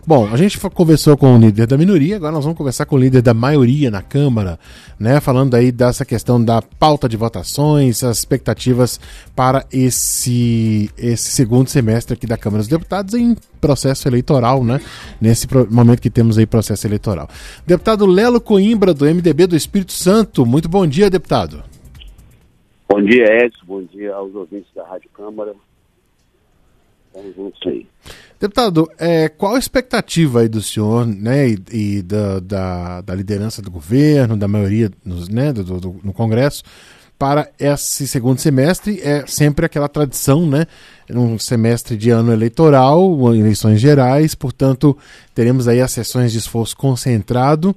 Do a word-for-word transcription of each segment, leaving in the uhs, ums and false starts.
Bom, a gente conversou com o líder da minoria, agora nós vamos conversar com o líder da maioria na Câmara, né, falando aí dessa questão da pauta de votações, as expectativas para esse, esse segundo semestre aqui da Câmara dos Deputados em processo eleitoral, né, nesse momento que temos aí processo eleitoral. Deputado Lelo Coimbra, do M D B do Espírito Santo, muito bom dia, deputado. Bom dia, Edson, bom dia aos ouvintes da Rádio Câmara. Vamos juntos aí. Deputado, é, qual a expectativa aí do senhor, né, e, e da, da, da liderança do governo, da maioria nos, né, do, do, no Congresso, para esse segundo semestre? É sempre aquela tradição, né, um semestre de ano eleitoral, eleições gerais, portanto, teremos aí as sessões de esforço concentrado,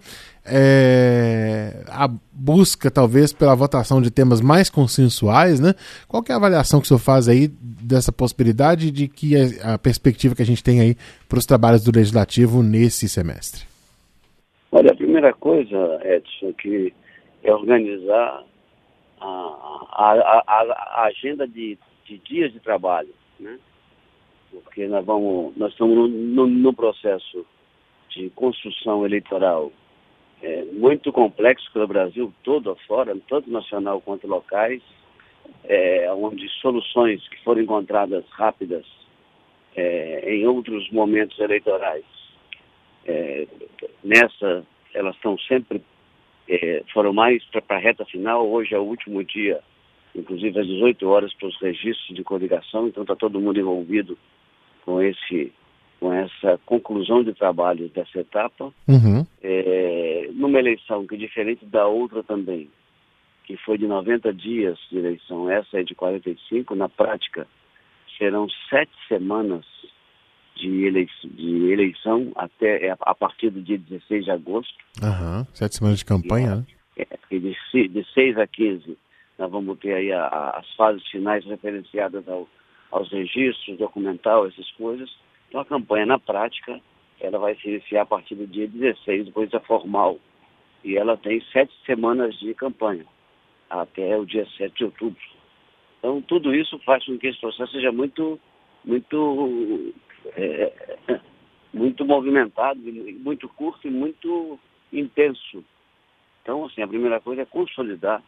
é, a busca talvez pela votação de temas mais consensuais, né? Qual que é a avaliação que o senhor faz aí dessa possibilidade de que a, a perspectiva que a gente tem aí para os trabalhos do Legislativo nesse semestre? Olha, a primeira coisa, Edson, que é organizar a, a, a, a agenda de, de dias de trabalho, né? Porque nós, vamos, nós estamos no, no, no processo de construção eleitoral É, muito complexo pelo Brasil todo afora, tanto nacional quanto locais, é, onde soluções que foram encontradas rápidas é, em outros momentos eleitorais, é, nessa elas estão sempre, é, foram mais para a reta final. Hoje é o último dia, inclusive às dezoito horas, para os registros de coligação, então está todo mundo envolvido com esse com essa conclusão de trabalho dessa etapa, uhum. é, numa eleição que é diferente da outra também, que foi de noventa dias de eleição, essa é de quarenta e cinco, na prática serão sete semanas de eleição, de eleição até a partir do dia dezesseis de agosto. Uhum. Sete semanas de campanha, né? É, é, de, de seis a quinze nós vamos ter aí a, a, as fases finais referenciadas ao, aos registros, documental, essas coisas. Então a campanha, na prática, ela vai se iniciar a partir do dia dezesseis, depois da formal. E ela tem sete semanas de campanha, até o dia sete de outubro. Então tudo isso faz com que esse processo seja muito, muito, é, muito movimentado, muito curto e muito intenso. Então, assim, a primeira coisa é consolidar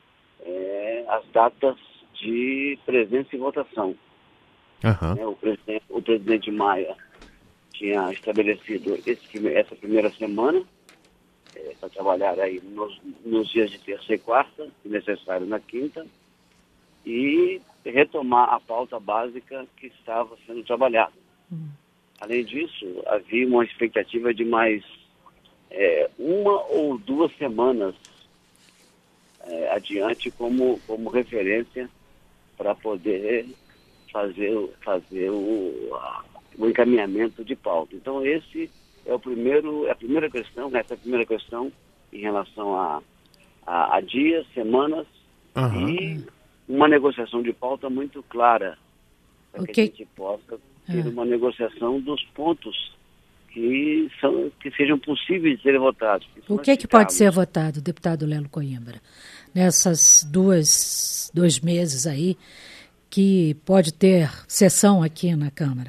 é, as datas de presença e votação. Uhum. Né, o, presidente, o presidente Maia tinha estabelecido esse, essa primeira semana é, para trabalhar aí nos, nos dias de terça e quarta, se necessário na quinta, e retomar a pauta básica que estava sendo trabalhada. Uhum. Além disso, havia uma expectativa de mais é, uma ou duas semanas é, adiante como, como referência para poder fazer, fazer o, a, o encaminhamento de pauta. Então, esse é o primeiro, é a primeira questão, né? Essa é a primeira questão em relação a, a, a dias, semanas, uhum. e uma negociação de pauta muito clara, para okay. que a gente possa ter uhum. uma negociação dos pontos que, são, que sejam possíveis de serem votados. O que, que pode ser votado, deputado Lelo Coimbra, nessas duas, dois meses aí, que pode ter sessão aqui na Câmara?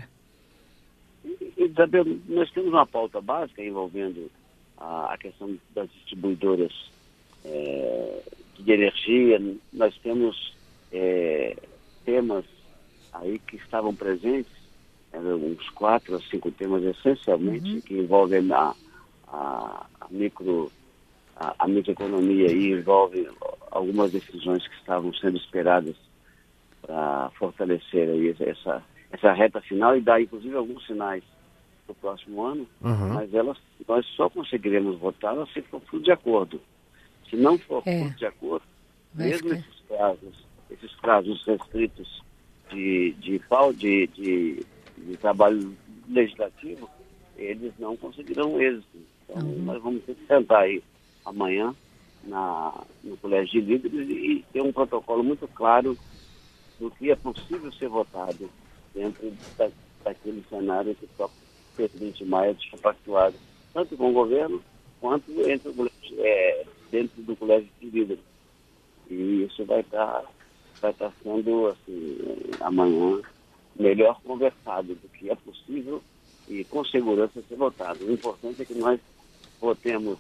Isabel, nós temos uma pauta básica envolvendo a, a questão das distribuidoras é, de energia. Nós temos é, temas aí que estavam presentes, é, uns quatro a cinco temas essencialmente, uhum. que envolvem a, a, a, micro, a, a microeconomia e envolvem algumas decisões que estavam sendo esperadas para fortalecer aí essa, essa reta final e dar, inclusive, alguns sinais para o próximo ano, uhum. mas elas, nós só conseguiremos votá-las se for tudo de acordo. Se não for é. tudo de acordo, Vai mesmo ficar. esses prazos, esses prazos restritos de, de, de, de, de trabalho legislativo, eles não conseguirão êxito. Então, uhum. nós vamos ter que sentar aí amanhã na, no Colégio de Líderes e ter um protocolo muito claro do que é possível ser votado dentro da, daquele cenário que o próprio presidente Maia tinha pactuado, tanto com o governo quanto entre o, é, dentro do Colégio de Líderes. E isso vai estar vai estar sendo, assim, amanhã, melhor conversado do que é possível e com segurança ser votado. O importante é que nós votemos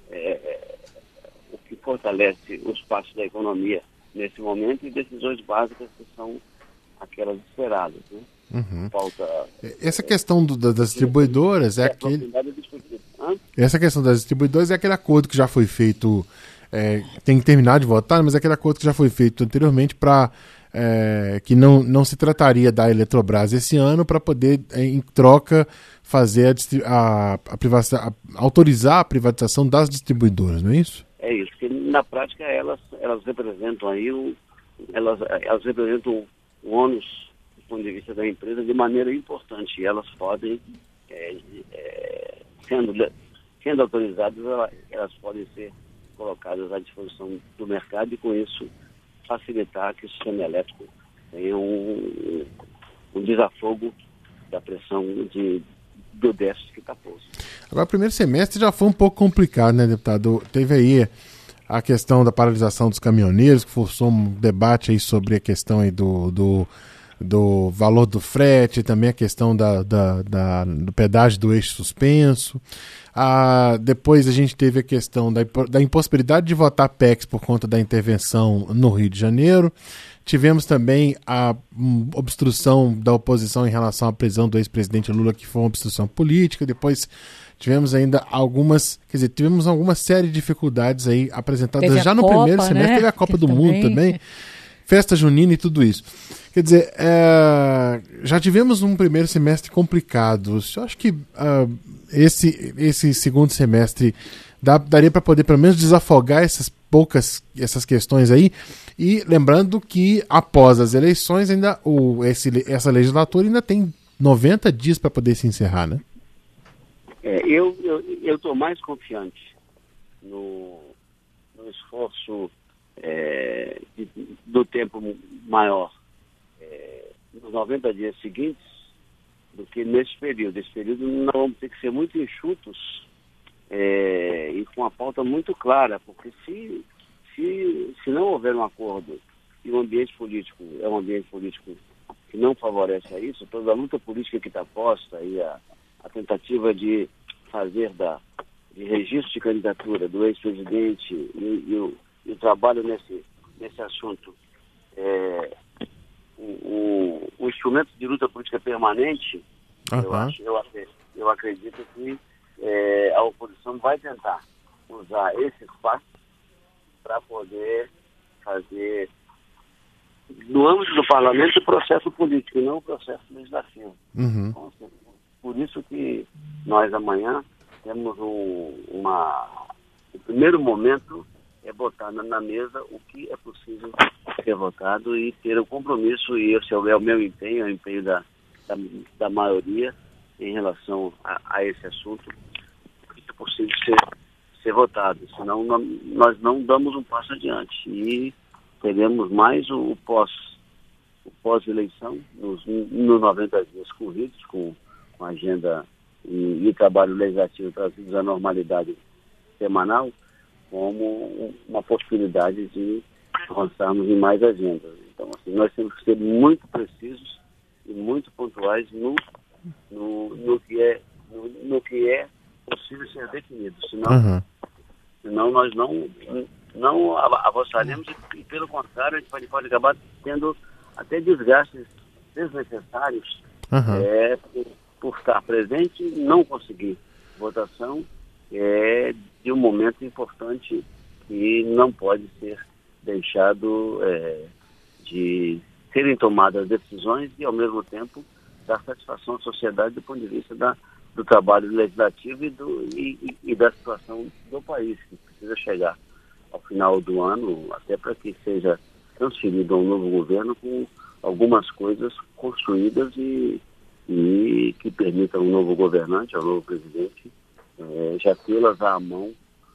é, o que fortalece os passos da economia nesse momento e decisões básicas que são aquelas esperadas, né? Uhum. Falta... Essa questão do, das distribuidoras é, é aquele... Essa questão das distribuidoras é aquele acordo que já foi feito, é, tem que terminar de votar, mas é aquele acordo que já foi feito anteriormente para é, que não, não se trataria da Eletrobras esse ano para poder, em troca, fazer a, a, a privatização, a, autorizar a privatização das distribuidoras, não é isso? É isso, que na prática elas, elas representam aí o, elas, elas representam o ônus do ponto de vista da empresa de maneira importante, e elas podem, é, é, sendo, sendo autorizadas, elas podem ser colocadas à disposição do mercado e com isso facilitar que o sistema elétrico tenha um, um desafogo da pressão de, do déficit que está posto. Agora, o primeiro semestre já foi um pouco complicado, né, deputado? Teve aí a questão da paralisação dos caminhoneiros, que forçou um debate aí sobre a questão aí do, do, do valor do frete, também a questão da, da, da, do pedágio do eixo suspenso. Ah, depois a gente teve a questão da, da impossibilidade de votar P E Cs por conta da intervenção no Rio de Janeiro. Tivemos também a um, obstrução da oposição em relação à prisão do ex-presidente Lula, que foi uma obstrução política. Depois tivemos ainda algumas, quer dizer, tivemos alguma série de dificuldades aí apresentadas já no Copa, primeiro semestre. Né? Teve a Copa que do também... Mundo também, festa junina e tudo isso. Quer dizer, é, já tivemos um primeiro semestre complicado. Eu acho que uh, esse, esse segundo semestre dá, daria para poder pelo menos desafogar essas poucas essas questões aí. E lembrando que após as eleições, ainda o, esse, essa legislatura ainda tem noventa dias para poder se encerrar, né? É, eu eu estou mais confiante no, no esforço é, de, do tempo maior é, nos noventa dias seguintes do que nesse período. Esse período nós vamos ter que ser muito enxutos é, e com uma pauta muito clara, porque se, se, se não houver um acordo e o ambiente político é um ambiente político que não favorece a isso, toda a luta política que está posta e a, a tentativa de fazer da, de registro de candidatura do ex-presidente e, e, o, e o trabalho nesse, nesse assunto, é, o, o instrumento de luta política permanente, uhum. eu, acho, eu, eu acredito que é, a oposição vai tentar usar esse espaço para poder fazer, no âmbito do parlamento, o processo político e não o processo legislativo. Uhum. Então, por isso que nós amanhã temos um, uma... O primeiro momento é botar na, na mesa o que é possível ser votado e ter o compromisso, e esse é o meu empenho, é o empenho da, da, da maioria em relação a, a esse assunto, que é possível ser, ser votado. Senão nós não damos um passo adiante e teremos mais o, o pós, o pós-eleição nos, nos noventa dias corridos, com com agenda e, e trabalho legislativo trazidos à normalidade semanal, como uma possibilidade de avançarmos em mais agendas. Então, assim, nós temos que ser muito precisos e muito pontuais no, no, no, que, é, no, no que é possível ser definido. Senão, uhum. senão nós não, não avançaremos e, pelo contrário, a gente pode, pode acabar tendo até desgastes desnecessários uhum. é, por estar presente e não conseguir votação é de um momento importante que não pode ser deixado é, de serem tomadas decisões e, ao mesmo tempo, dar satisfação à sociedade do ponto de vista da, do trabalho legislativo e, do, e, e da situação do país, que precisa chegar ao final do ano, até para que seja transferido a um novo governo com algumas coisas construídas e e que permita um novo governante, ao novo presidente, é, já tê-las à mão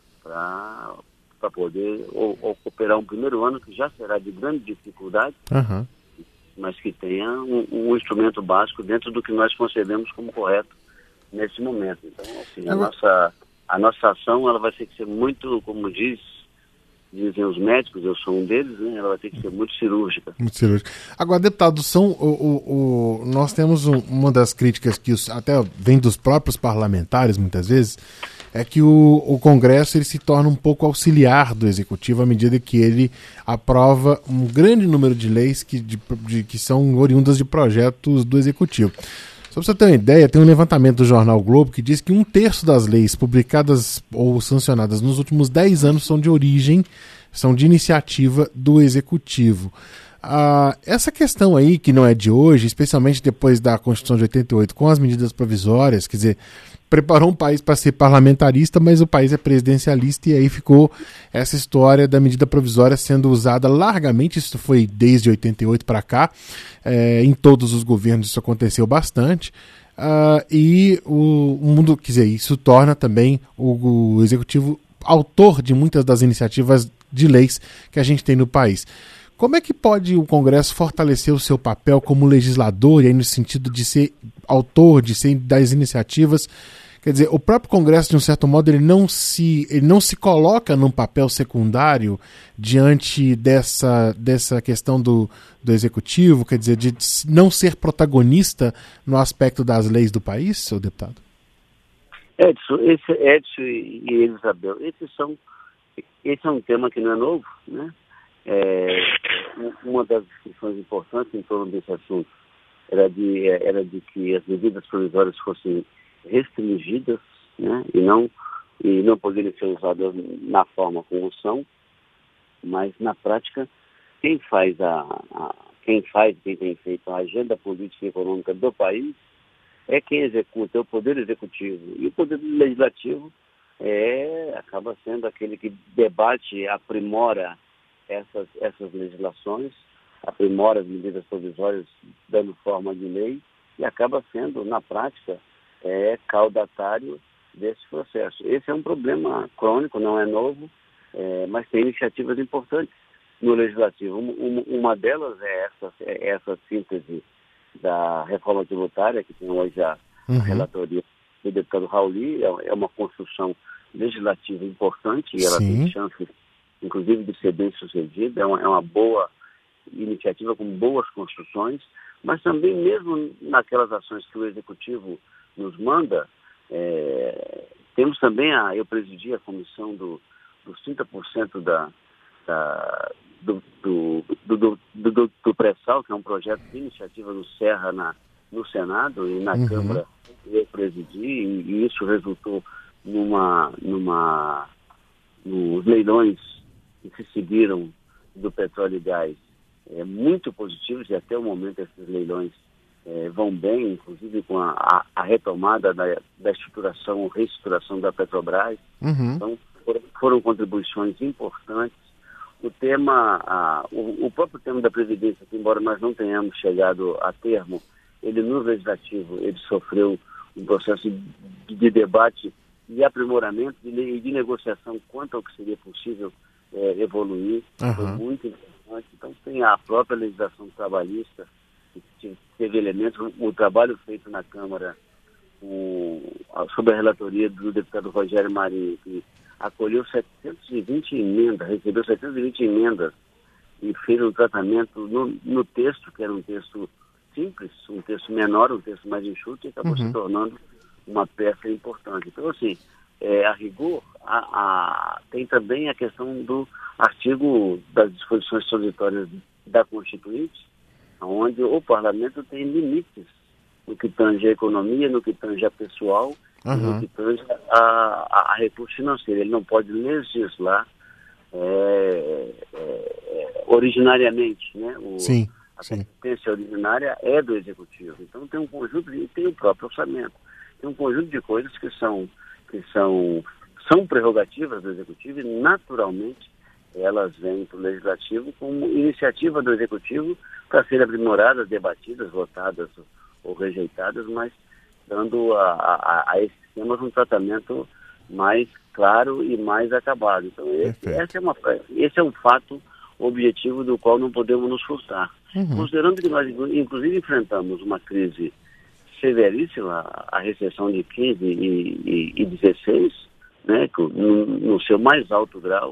para poder ou, ou operar um primeiro ano que já será de grande dificuldade, uhum. mas que tenha um, um instrumento básico dentro do que nós concebemos como correto nesse momento. Então, assim, a, nossa, a nossa ação ela vai ter que ser muito, como diz dizem os médicos, eu sou um deles, né? Ela vai ter que ser muito cirúrgica. Muito cirúrgica. Agora, deputado, são, o, o, o, nós temos um, uma das críticas que os, até vem dos próprios parlamentares, muitas vezes, é que o, o Congresso ele se torna um pouco auxiliar do Executivo à medida que ele aprova um grande número de leis que, de, de, que são oriundas de projetos do Executivo. Só para você ter uma ideia, tem um levantamento do jornal Globo que diz que um terço das leis publicadas ou sancionadas nos últimos dez anos são de origem, são de iniciativa do Executivo. Ah, essa questão aí, que não é de hoje, especialmente depois da Constituição de oitenta e oito, com as medidas provisórias, quer dizer, preparou um país para ser parlamentarista, mas o país é presidencialista, e aí ficou essa história da medida provisória sendo usada largamente. Isso foi desde oitenta e oito para cá, é, em todos os governos isso aconteceu bastante, uh, e o, o mundo, quer dizer, isso torna também o, o Executivo autor de muitas das iniciativas de leis que a gente tem no país. Como é que pode o Congresso fortalecer o seu papel como legislador, e aí no sentido de ser autor, de ser das iniciativas? Quer dizer, o próprio Congresso, de um certo modo, ele não se, ele não se coloca num papel secundário diante dessa, dessa questão do, do Executivo, quer dizer, de não ser protagonista no aspecto das leis do país, seu deputado? Edson, esse, Edson e Elisabel, esses são, esse é um tema que não é novo, né? É, uma das discussões importantes em torno desse assunto era de, era de que as medidas provisórias fossem restringidas, né, e não e não poderem ser usadas na forma como são, mas na prática quem faz a, a quem faz quem tem feito a agenda política e econômica do país é quem executa, é o poder executivo, e o poder legislativo é acaba sendo aquele que debate, aprimora essas essas legislações, aprimora as medidas provisórias dando forma de lei, e acaba sendo na prática é caudatário desse processo. Esse é um problema crônico, não é novo, é, mas tem iniciativas importantes no Legislativo. Uma, uma delas é essa, é essa síntese da reforma tributária, que tem hoje a, uhum. a relatoria do deputado Rauli, é, é uma construção legislativa importante, e ela Sim. tem chance, inclusive, de ser bem sucedida, é uma, é uma boa iniciativa com boas construções, mas também mesmo naquelas ações que o Executivo nos manda, é, temos também, a, eu presidi a comissão do, dos trinta por cento da, da, do, do, do, do, do, do pré-sal, que é um projeto de iniciativa do Serra na, no Senado, e na uhum. Câmara eu presidi, e, e isso resultou numa, numa, nos leilões que se seguiram do petróleo e gás, é, muito positivos, e até o momento esses leilões É, vão bem, inclusive com a, a, a retomada da, da estruturação, reestruturação da Petrobras. Uhum. Então, foram, foram contribuições importantes. O tema, a, o, o próprio tema da Previdência, que embora nós não tenhamos chegado a termo, ele no Legislativo, ele sofreu um processo de, de debate e aprimoramento e de, de negociação quanto ao que seria possível é, evoluir. Uhum. Foi muito importante. Então, tem a própria legislação trabalhista, que teve elementos, o trabalho feito na Câmara o, sob a relatoria do deputado Rogério Marinho, que acolheu setecentas e vinte emendas, recebeu setecentas e vinte emendas e fez um tratamento no, no texto, que era um texto simples, um texto menor, um texto mais enxuto, e acabou uhum. se tornando uma peça importante. Então, assim, é, a rigor, a, a, tem também a questão do artigo das disposições transitórias da Constituinte, onde o parlamento tem limites no que tange a economia, no que tange a pessoal, uhum. no que tange a, a, a recurso financeiro. Ele não pode legislar é, é, originariamente, né? O, sim, a sim. competência originária é do Executivo. Então tem um conjunto, de, tem o próprio orçamento, tem um conjunto de coisas que são, que são, são prerrogativas do Executivo, e naturalmente elas vêm para o Legislativo como iniciativa do Executivo para serem aprimoradas, debatidas, votadas ou rejeitadas, mas dando a, a, a esses temas um tratamento mais claro e mais acabado. Então, esse, esse, é, uma, esse é um fato objetivo do qual não podemos nos frustrar. Uhum. Considerando que nós, inclusive, enfrentamos uma crise severíssima, a recessão de quinze e, e, e dezesseis, né, no, no seu mais alto grau,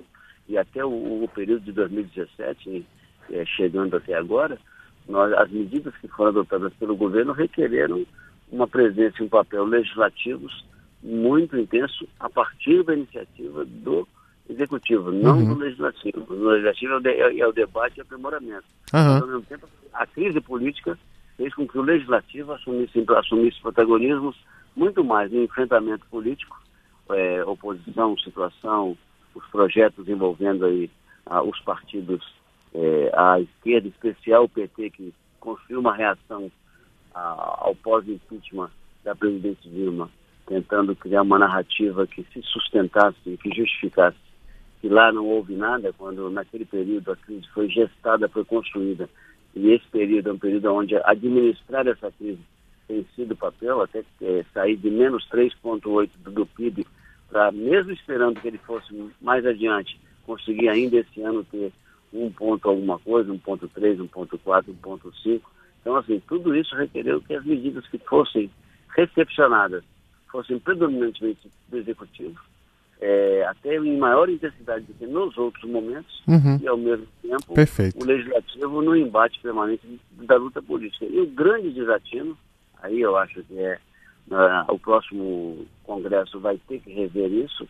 e até o, o período de dois mil e dezessete, é, chegando até agora, nós, as medidas que foram adotadas pelo governo requereram uma presença e um papel legislativos muito intenso a partir da iniciativa do executivo, não uhum. do legislativo. O legislativo é o, de, é o debate e aprimoramento. Uhum. Mas, ao mesmo tempo, a crise política fez com que o legislativo assumisse, assumisse protagonismos muito mais no enfrentamento político, é, oposição, situação, os projetos envolvendo aí ah, os partidos é, à esquerda, em especial o P T, que construiu uma reação ah, ao pós-impeachment da presidente Dilma, tentando criar uma narrativa que se sustentasse e que justificasse que lá não houve nada, quando naquele período a crise foi gestada, foi construída. E esse período é um período onde administrar essa crise tem sido papel, até é, sair de menos três vírgula oito do, do P I B, para, mesmo esperando que ele fosse mais adiante, conseguir ainda esse ano ter um ponto alguma coisa, um ponto três, um ponto quatro, um ponto cinco. Então, assim, tudo isso requereu que as medidas que fossem recepcionadas fossem predominantemente do Executivo, é, até em maior intensidade do que nos outros momentos, uhum. e ao mesmo tempo Perfeito. O Legislativo no embate permanente da luta política. E o grande desatino, aí eu acho que é uh, o próximo Congresso vai ter que rever isso,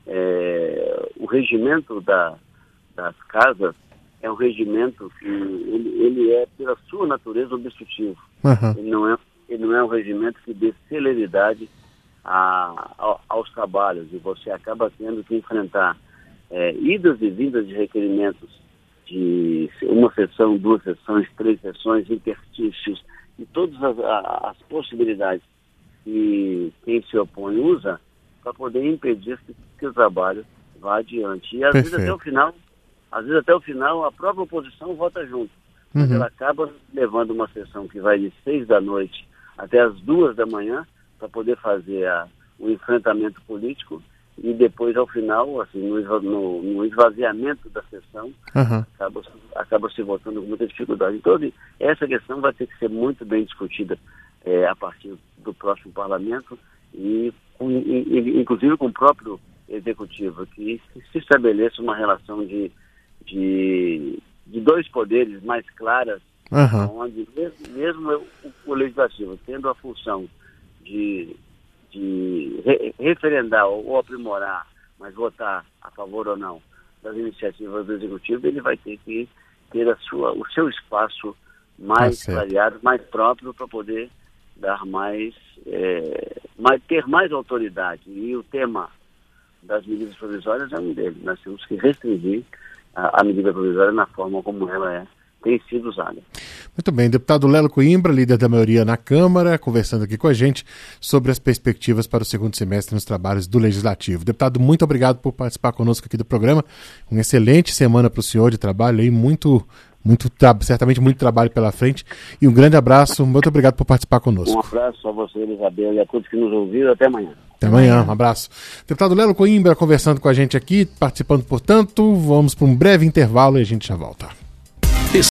é, o regimento da, das casas é um regimento que ele, ele é, pela sua natureza, obstrutivo. Uhum. Ele, não é, ele não é um regimento que dê celeridade A, a, aos trabalhos, e você acaba tendo que enfrentar é, idas e vindas de requerimentos de uma sessão, duas sessões, três sessões, interstícios, e todas as, as possibilidades que quem se opõe usa para poder impedir que, que o trabalho vá adiante. E às Perfeito. vezes até o final, às vezes até o final a própria oposição vota junto, mas uhum. ela acaba levando uma sessão que vai de seis da noite até as duas da manhã, para poder fazer a, o enfrentamento político, e depois, ao final, assim, no, no, no esvaziamento da sessão, uhum. acaba, acaba se votando com muita dificuldade. Então, essa questão vai ter que ser muito bem discutida é, a partir do próximo parlamento, e, com, e inclusive com o próprio Executivo, que se estabeleça uma relação de, de, de dois poderes mais claras, uhum. onde mesmo, mesmo o, o Legislativo tendo a função de, de re, referendar ou, ou aprimorar, mas votar a favor ou não das iniciativas do Executivo, ele vai ter que ter a sua, o seu espaço mais tá clareado, mais próprio, para poder dar mais, é, mais, ter mais autoridade. E o tema das medidas provisórias é um deles. Nós temos que restringir a, a medida provisória na forma como ela é, tem sido usada. Muito bem, deputado Lelo Coimbra, líder da maioria na Câmara, conversando aqui com a gente sobre as perspectivas para o segundo semestre nos trabalhos do Legislativo. Deputado, muito obrigado por participar conosco aqui do programa. Uma excelente semana para o senhor de trabalho, aí muito, muito, certamente muito trabalho pela frente. E um grande abraço, muito obrigado por participar conosco. Um abraço a você, Isabel, e a todos que nos ouviram. Até amanhã. Até amanhã, um abraço. Deputado Lelo Coimbra conversando com a gente aqui, participando, portanto. Vamos para um breve intervalo e a gente já volta.